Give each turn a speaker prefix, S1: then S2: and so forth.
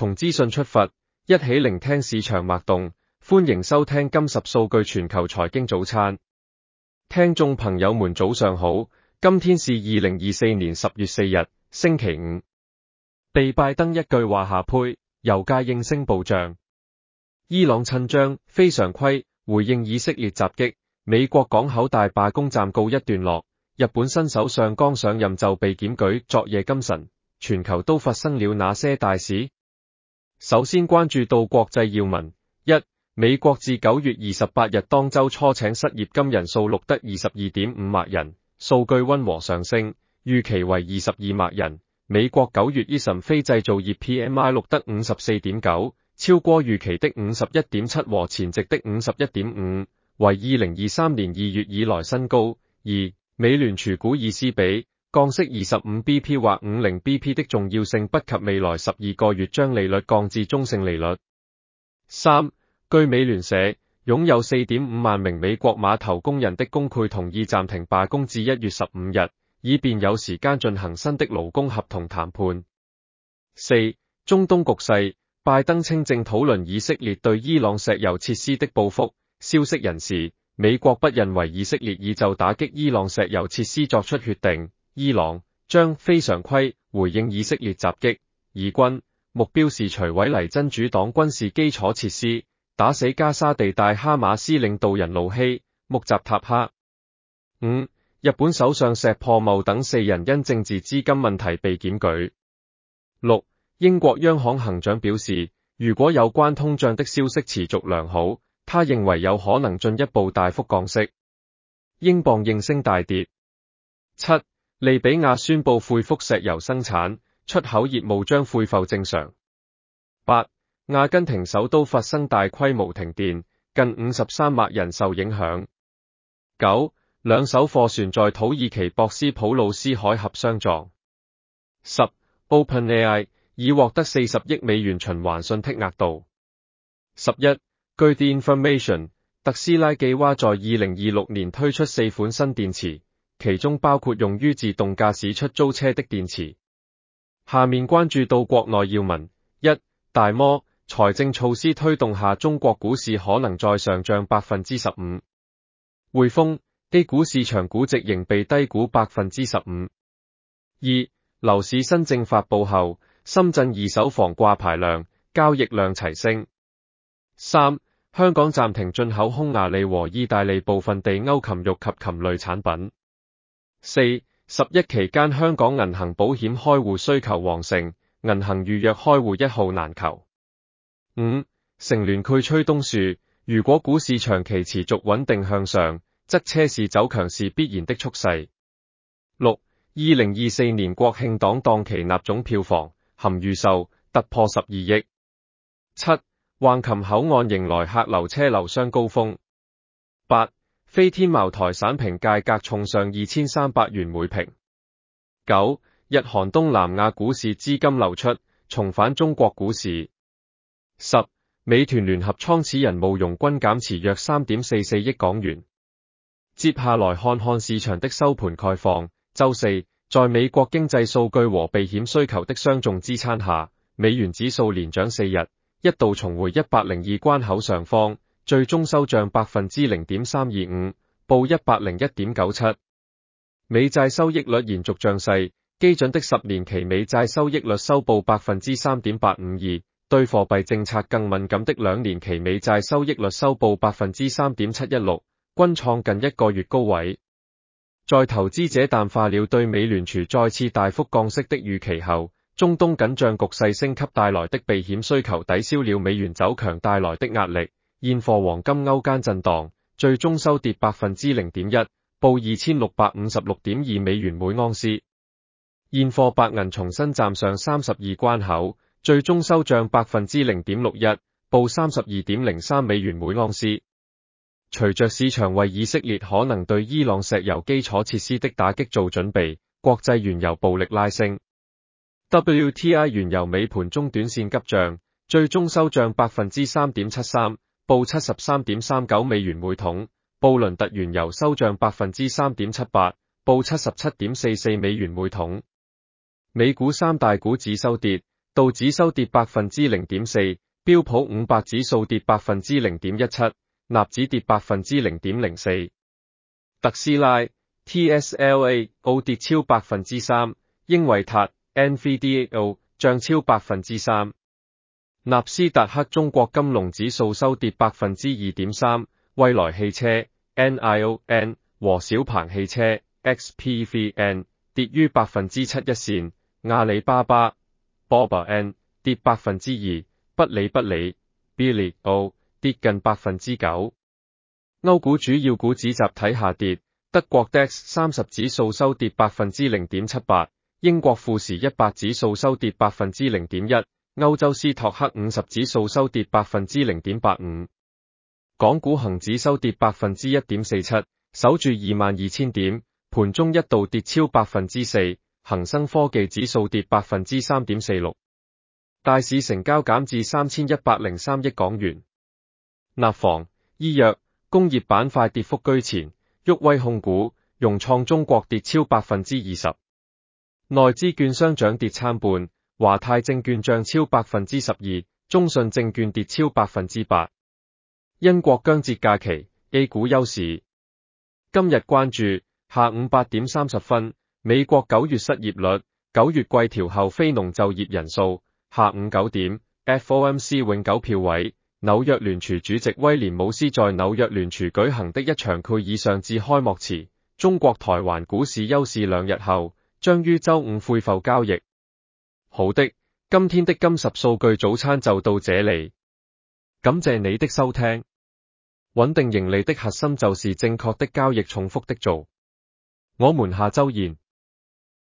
S1: 從資訊出發，一起聆聽市場脈動。歡迎收聽今10數據全球財經早餐。聽眾朋友們早上好，今天是2024年10月4日，星期五。被拜登一句話下呸，油價應聲暴漲。伊朗趁將非常規回應以色列襲擊，美國港口大罷工暫告一段落。日本新首相剛上任就被檢舉，昨夜今晨，全球都發生了哪些大事？首先關注到國際要聞。一、美國自9月28日當周初請失業金人數錄得22.5萬人，數據溫和上升，預期為22萬人。美國9月ISM非製造業 PMI 錄得54.9，超過預期的51.7和前值的51.5，為2023年2月以來新高。二、美聯儲股議斯比降息25 BP 或50 BP 的重要性不及未來12個月將利率降至中性利率。三、據美聯社，擁有 4.5 萬名美國碼頭工人的工會同意暫停罷工至1月15日，以便有時間進行新的勞工合同談判。四、中東局勢，拜登稱正討論以色列對伊朗石油設施的報復。消息人士，美國不認為以色列已就打擊伊朗石油設施作出決定。伊朗將非常規回應以色列襲擊，以軍目標是摧毀黎真主黨軍事基礎設施，打死加沙地帶哈馬斯領導人魯希穆扎塔哈。五、日本首相石破茂等4人因政治資金問題被檢舉。六、英國央行行長表示，如果有關通脹的消息持續良好，他認為有可能進一步大幅降息。英鎊應聲大跌。七、利比亞宣布恢復石油生產，出口業務將恢復正常。八、阿根廷首都發生大規模停電，近53萬人受影響。九、兩艘貨船在土耳其博斯普魯斯海峽相撞。十、OpenAI 已獲得40億美元循環信剔額度。11、據 The Information， 特斯拉計劃在2026年推出4款新電池，其中包括用於自動駕駛出租車的電池。下面關注到國內要聞。一、大摩財政措施推動下，中國股市可能再上漲 15%。匯豐 A 股市場估值仍被低估 15%。二、樓市新政發布後，深圳二手房掛牌量、交易量齊升。三、香港暫停進口匈牙利和意大利部分地歐禽肉及禽類產品。四、11期間香港銀行保險開戶需求旺盛，銀行預約開戶一號難求。五、乘聯繪吹冬樹，如果股市長期持續穩定向上，則車市走強是必然的趨勢。六、2024年國慶檔期納總票房含預售突破12億。七、橫琴口岸迎來客流車流雙高峰。八、飛天茅台散瓶價格重上2300元每瓶。九、日韓東南亞股市資金流出，重返中國股市。十、美團聯合創始人慕容軍減持約 3.44 億港元。接下來看看市場的收盤概況。週四，在美國經濟數據和避險需求的雙重支撐下，美元指數連漲4日，一度重回102關口上方，最終收漲 0.325， 報 101.97。美債收益率延續漲勢，基準的10年期美債收益率收報 3.852%， 對貨幣政策更敏感的2年期美債收益率收報 3.716%， 均創近1個月高位。在投資者淡化了對美聯儲再次大幅降息的預期後，中東緊張局勢升級帶來的避險需求抵消了美元走強帶來的壓力，現貨黃金歐間震盪，最終收跌 0.1%， 報 2656.2 美元每盎司。現貨白銀重新站上32關口，最終收漲 0.61%， 報 32.03 美元每盎司。隨着市場為以色列可能對伊朗石油基礎設施的打擊做準備，國際原油暴力拉升。WTI 原油尾盤中短線急漲，最終收漲 3.73%， 報 73.39 美元每桶。布倫特原油收漲 3.78%， 報 77.44 美元每桶。美股三大股指收跌， 道指收跌 0.4%， 標普500指數跌 0.17%， 納指跌 0.04%。特斯拉 TSLA 跌超 3%， 英偉達 NVDA 漲超 3%。納斯達克中國金龍指數收跌 2.3%， 蔚來汽車 NION 和小鵬汽車 XPVN 跌於 7% 一線，阿里巴巴 BOBAN 跌 2%， 不理Bilibili 跌近 9%。歐股主要股指集體下跌，德國 DAX 30指數收跌 0.78%， 英國富時100指數收跌 0.1%， 歐洲斯托克50指數收跌 0.85%。港股恒指收跌 1.47%， 守住22,000點，盤中一度跌超 4%， 恒生科技指數跌 3.46%。大市成交減至3103億港元。內房、醫藥、工業板塊跌幅居前，旭威控股、融創中國跌超 20%。內資券商漲跌參半，華泰證券漲超 12%， 中信證券跌超 8%。因國姜節假期 ，A 股休市。今日關注下午8點30分，美國9月失業率、9月季調後非農就業人數。下午9點 ，FOMC 永久票委，紐約聯儲主席威廉姆斯在紐約聯儲舉行的一場會議上致開幕詞。中國台灣股市休市2日後，將於周五恢復交易。好的，今天的金10數據早餐就到這裡，感謝你的收聽。穩定盈利的核心就是正確的交易，重複的做。我們下周見。